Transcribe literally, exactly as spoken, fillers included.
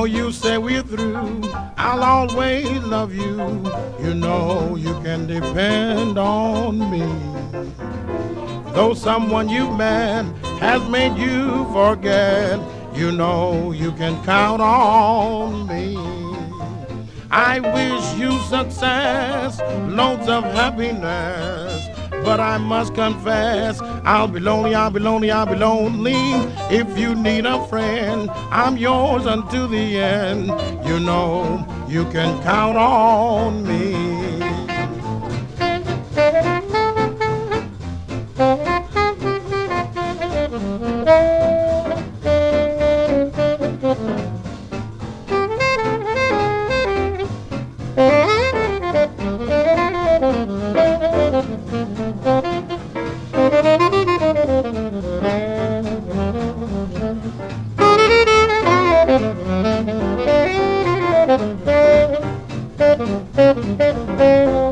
you say we're through, I'll always love you. You know you can depend on me. Though someone you met has made you forget, you know you can count on me. I wish you success, loads of happiness, but I must confess, I'll be lonely, I'll be lonely, I'll be lonely. If you need a friend, I'm yours until the end. You know you can count on me. Thank you.